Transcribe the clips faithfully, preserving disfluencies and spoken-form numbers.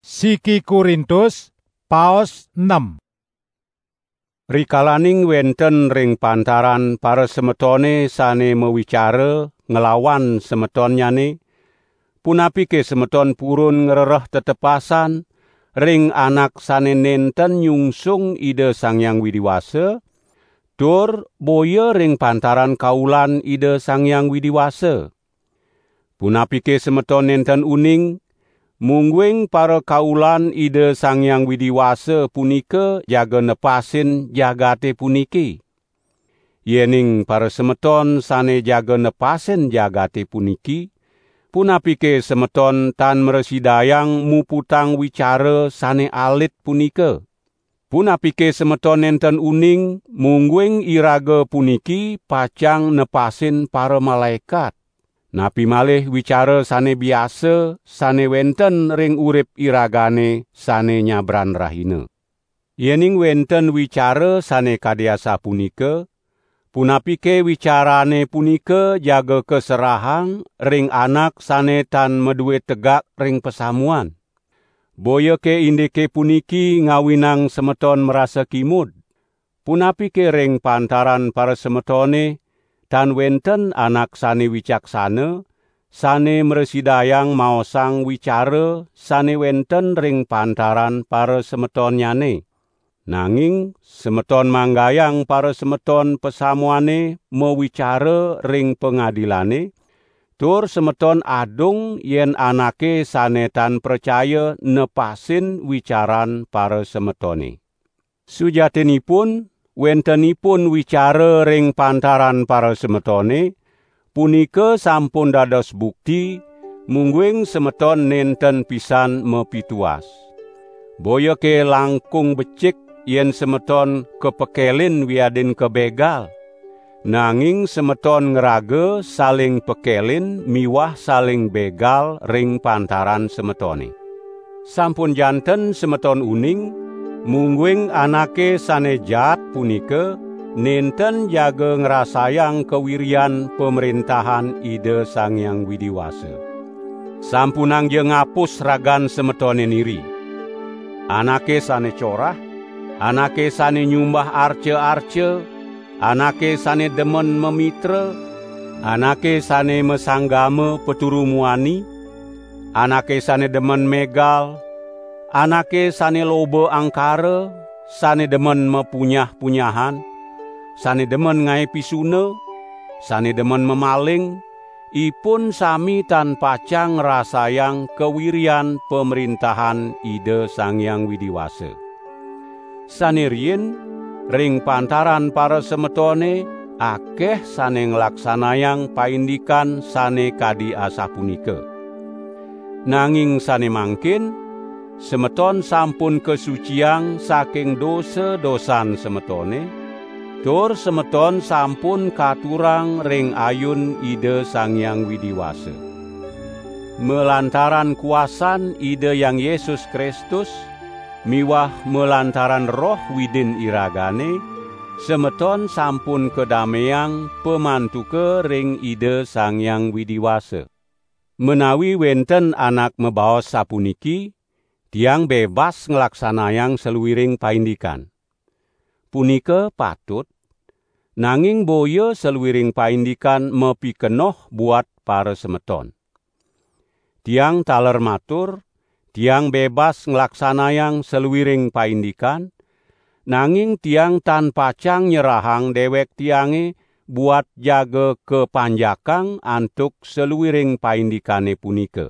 Siki Korintus paos enam. Rikalaning wenten ring pantaran para semetone sane mewicara ngelawan semetonyane, punapike semeton purun ngrereh tetepasan ring anak sane nenten nyungsung Ida Sang Hyang Widiwasa, tur boya ring pantaran kaulan Ida Sang Hyang Widiwasa. Punapike semeton nenten uning, mungguing para kaulan Ida Sang Hyang Widiwasa punika jaga nepasin jagate puniki. Yening para semeton sane jaga nepasin jagate puniki, punapike semeton tan meresidayang muputang wicara sane alit punika. Punapike semeton nenten uning, mungguing iraga puniki pacang nepasin para malaikat. Napi malih wicara sane biasa, sane wenten ring urip iragane sane nyabran rahina. Yening wenten wicara sane kadiasa punika, punapike wicarane punika jaga keserahang ring anak sane tan meduwe tegak ring pesamuan. Boya ke indike puniki ngawinang semeton merasa kimud. Punapike ring pantaran para semetone, tan wenten anak sane wicaksana, sane meresidayang maosang wicara sane wenten ring pantaran para semetonyane. Nanging semeton manggayang para semeton pesamuane mewicara ring pengadilane, tur semeton adung yen anake sane tan percaya nepasin wicaran para semetone. Sujatinipun, wentenipun wicara ring pantaran para semetone, punika sampun dados bukti, mungguing semeton nenten pisan mepituas. Boya ke langkung becik yen semeton kepekelin wiadin kebegal, nanging semeton ngeraga saling pekelin miwah saling begal ring pantaran semetone. Sampun janten semeton uning, mungguing anake sane jaat punika nenten jaga ngrasayang kewirian pemerintahan Ida Sang Hyang Widiwasa. Sampunang je ngapus ragan semetone niri. Anake sane corah, anake sane nyumbah arce-arce, anake sane demen memitra, anake sane mesanggame peturumuani, anake sane demen megal, anake sane loba angkara, sane demen mepunyah-punyahan, sane demen ngae pisuna, sane demen memaling, ipun sami tan pacang rasayang kewirian pemerintahan Ida Sang Hyang Widiwasa. Sane riyin, ring pantaran para semetone, akeh sane nglaksanayang paindikan sane kadi asa punika. Nanging sane mangkin, semeton sampun kesuciang saking dosa-dosan semetone, tur semeton sampun katurang ring ayun Ida Sang Hyang Widiwasa. Melantaran kuasan Ida Yang Yesus Kristus, miwah melantaran roh widin iragane, semeton sampun kedameyang pemantuke ring Ida Sang Hyang Widiwasa. Menawi wenten anak mebaos sapuniki, tiang bebas ngelaksanayang seluwiring paindikan. Punika patut, nanging boya seluwiring paindikan mepikenoh buat para semeton. Tiang taler matur, tiang bebas ngelaksanayang seluwiring paindikan, nanging tiang tan pacang nyerahang dewek tiange buat jaga kepanjakang antuk seluwiring paindikane punika.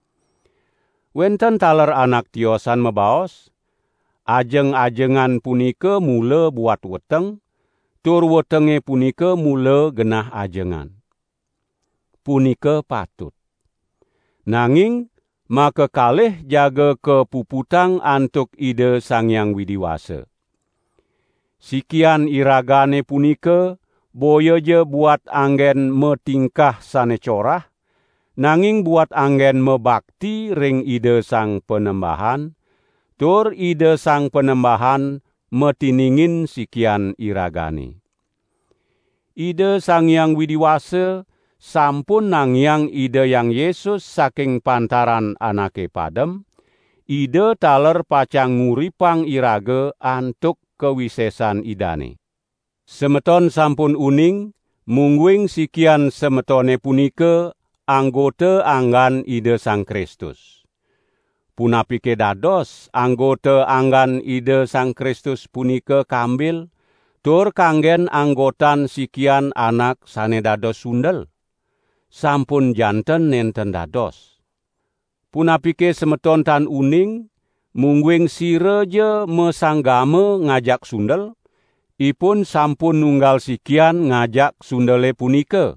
Wenten taler anak tiosan mebaos, ajeng-ajengan punika mula buat weteng, tur wetenge punika mula genah ajengan. Punika patut. Nanging, maka kalih jaga kepuputang antuk Ida Sang Hyang Widiwasa. Sikian iragane punika, boya je buat anggen metingkah sane corah, nanging buat anggen mebakti ring Ida Sang Penembahan, tur Ida Sang Penembahan metiningin sikian iragane. Ida Sang Hyang Widiwasa sampun nangyang Ida Yang Yesus saking pantaran anake padem, ide taler pacang nguripang iraga antuk kewisesan idane. Semeton sampun uning, mungguing sikian semetone punika anggota anggan ide Sang Kristus. Punapike dados anggota anggan ide Sang Kristus punika kambil, tur kanggen anggotan sikian anak sane dados sundel. Sampun janten nenten dados. Punapike semeton tan uning, mungguing sireje mesanggame ngajak sundel, ipun sampun nunggal sikian ngajak sundele punika.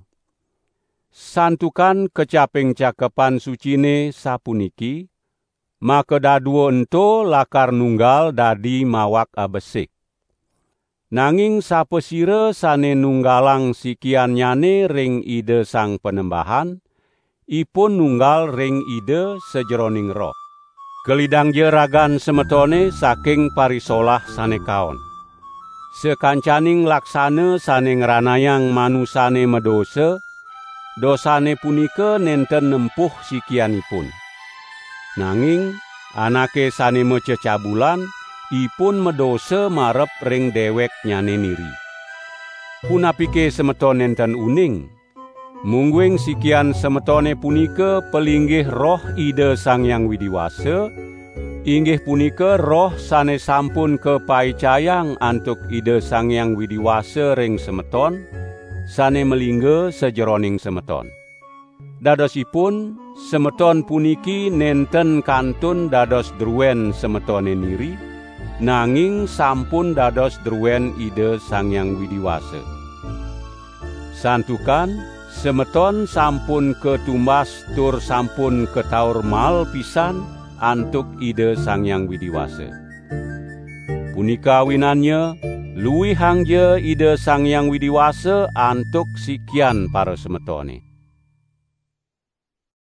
Santukan kecaping cakepan sucine sapuniki, maka daduo ento lakar nunggal dadi mawak abesik. Nanging sapesire sane nunggalang sikian nyane ring ide Sang Penembahan, ipun nunggal ring ide sejeroning roh. Kelidang jeragan semetone saking parisolah sane kaon. Sekancaning laksane sane ngranayang manusane medose, dosane punika nenten nempuh sikianipun. Nanging anake sane mececabulan, ipun medose marep ring dewek nyane niri. Punapike semeton nenten uning, mungguing sikian semetone punika pelinggih roh ide Sang Hyang Widiwasa, inggih punika roh sane sampun kepaicayang antuk ide Sang Hyang Widiwasa ring semeton, sane melingga sejeroning semeton. Dadosipun, semeton puniki nenten kantun dados druwen semetone niri, nanging sampun dados druwen ide Sang Hyang Widiwasa. Santukan, semeton sampun ketumbas tur sampun ketaur mal pisan antuk ide Sang Hyang Widiwasa. Punika winannya, luwih hangje ide Sang Hyang Widiwasa antuk sikian para semetone.